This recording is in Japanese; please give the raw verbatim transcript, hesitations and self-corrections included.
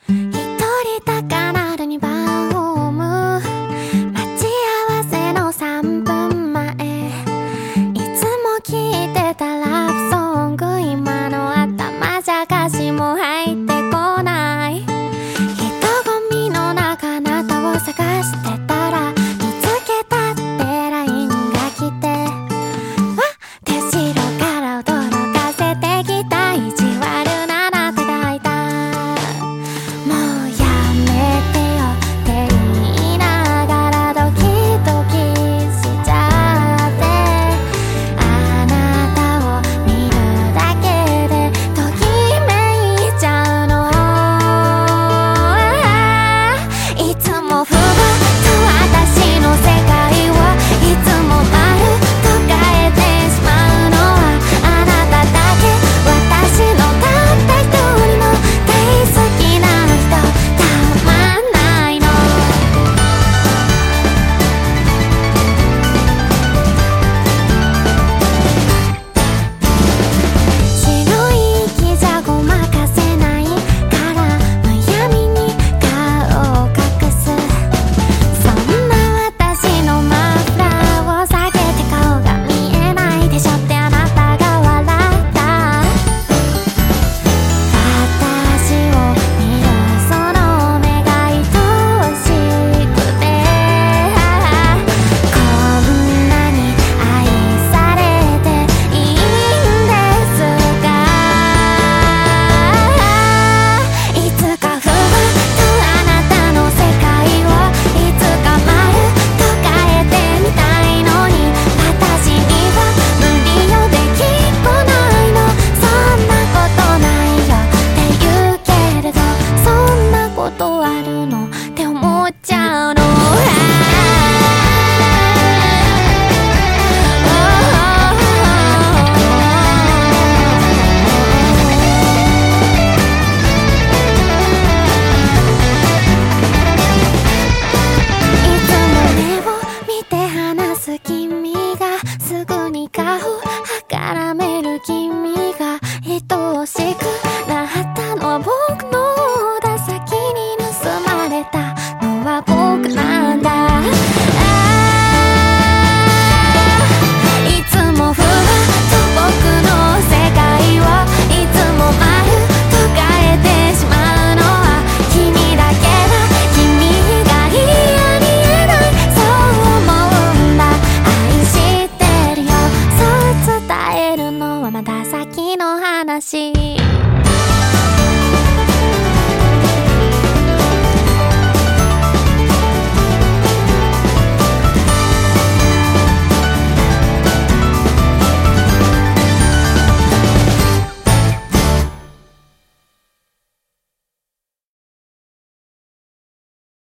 一人高鳴るにばんホーム、待ち合わせのさんぷんまえ、いつも聴いてたラブソング、今の頭じゃ歌詞も入ってこない。人混みの中あなたを探してたら見つけたって ライン が来て、わって後ろから驚かせてきた。意地悪なあなたがいた。もうやめてよって言いながらドキドキしちゃって、あなたを見るだけでときめいちゃうの。いつもふわっと私の世界をいつもまるっと変えてしまうのはあなただけ。私のたった一人の大好きな人、たまんないの。白い息じゃごまかせないからむやみに顔を隠す。そんな私のマフラーを下げて顔が見えないでしょってあなたが笑った。私を見るその目が愛おしくて、こんなに愛されていいんですか。いつかふわっとあなたの世界をいつかまるっと変えてみたいのに、私には無理よ、できっこないの。そんなことないよって言うけれど、そんなことあるのって思っちゃうの。いつも目を見て話す君が、すぐに顔あからめる君が愛おしくなったのは僕の